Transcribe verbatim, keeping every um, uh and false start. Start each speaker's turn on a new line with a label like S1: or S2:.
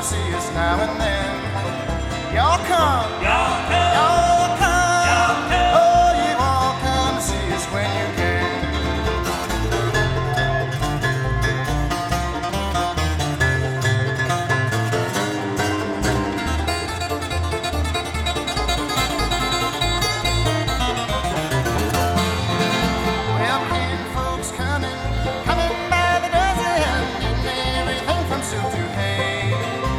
S1: see us now and then. Y'all come, y'all come, y'all